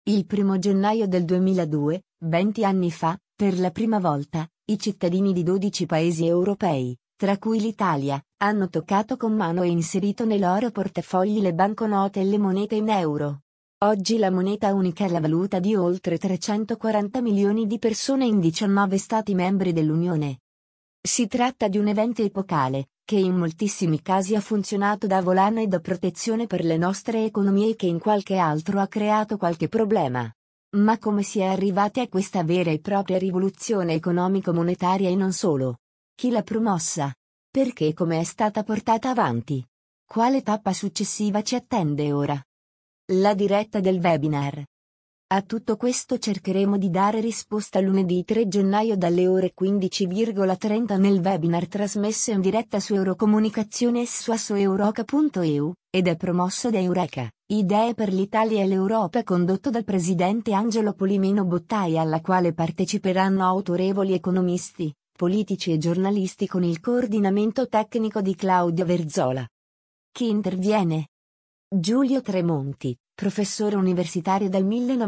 Il 1° gennaio del 2002, 20 anni fa, per la prima volta, i cittadini di 12 paesi europei, tra cui l'Italia, hanno toccato con mano e inserito nei loro portafogli le banconote e le monete in euro. Oggi la moneta unica è la valuta di oltre 340 milioni di persone in 19 Stati membri dell'Unione. Si tratta di un evento epocale, che in moltissimi casi ha funzionato da volano e da protezione per le nostre economie e che in qualche altro ha creato qualche problema. Ma come si è arrivati a questa vera e propria rivoluzione economico-monetaria e non solo? Chi l'ha promossa? Perché e come è stata portata avanti? Quale tappa successiva ci attende ora? La diretta del webinar. A tutto questo cercheremo di dare risposta lunedì 3 gennaio dalle ore 15,30 nel webinar trasmesso in diretta su Eurocomunicazione e su assoeuroca.eu, ed è promosso da Eureka, Idee per l'Italia e l'Europa, condotto dal presidente Angelo Polimeno Bottai, alla quale parteciperanno autorevoli economisti, politici e giornalisti con il coordinamento tecnico di Claudio Verzola. Chi interviene? Giulio Tremonti, professore universitario dal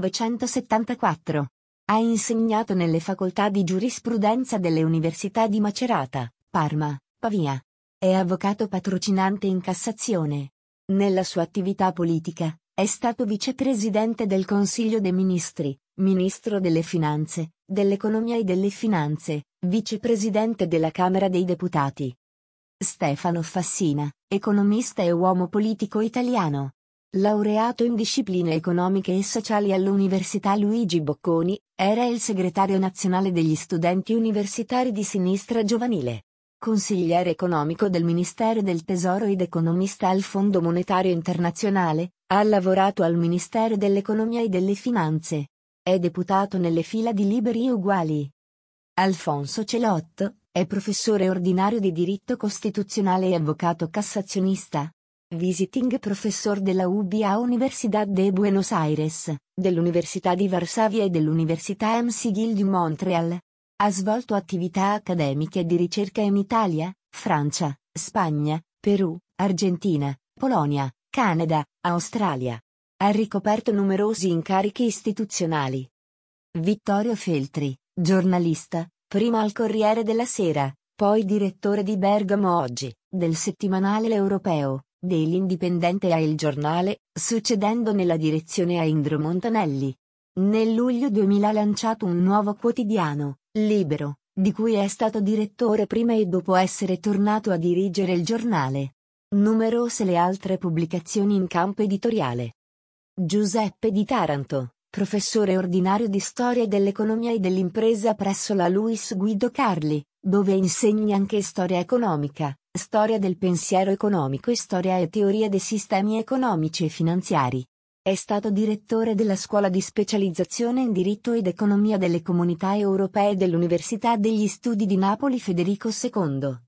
1974. Ha insegnato nelle facoltà di giurisprudenza delle università di Macerata, Parma, Pavia. È avvocato patrocinante in Cassazione. Nella sua attività politica, è stato vicepresidente del Consiglio dei Ministri, ministro delle Finanze, dell'Economia e delle Finanze, vicepresidente della Camera dei Deputati. Stefano Fassina, economista e uomo politico italiano. Laureato in discipline economiche e sociali all'Università Luigi Bocconi, era il segretario nazionale degli studenti universitari di Sinistra Giovanile. Consigliere economico del Ministero del Tesoro ed economista al Fondo Monetario Internazionale, ha lavorato al Ministero dell'Economia e delle Finanze. È deputato nelle fila di Liberi e Uguali. Alfonso Celotto, è professore ordinario di diritto costituzionale e avvocato cassazionista. Visiting professor della UBA Universidad de Buenos Aires, dell'Università di Varsavia e dell'Università McGill di Montreal. Ha svolto attività accademiche e di ricerca in Italia, Francia, Spagna, Perù, Argentina, Polonia, Canada, Australia. Ha ricoperto numerosi incarichi istituzionali. Vittorio Feltri, giornalista, prima al Corriere della Sera, poi direttore di Bergamo Oggi, del settimanale L'Europeo, dell'Indipendente e Il Giornale, succedendo nella direzione a Indro Montanelli. Nel luglio 2000 ha lanciato un nuovo quotidiano, Libero, di cui è stato direttore prima e dopo essere tornato a dirigere il giornale. Numerose le altre pubblicazioni in campo editoriale. Giuseppe Di Taranto, professore ordinario di Storia dell'Economia e dell'Impresa presso la Luis Guido Carli, dove insegna anche storia economica, storia del pensiero economico e storia e teoria dei sistemi economici e finanziari. È stato direttore della Scuola di specializzazione in diritto ed economia delle Comunità Europee dell'Università degli Studi di Napoli Federico II.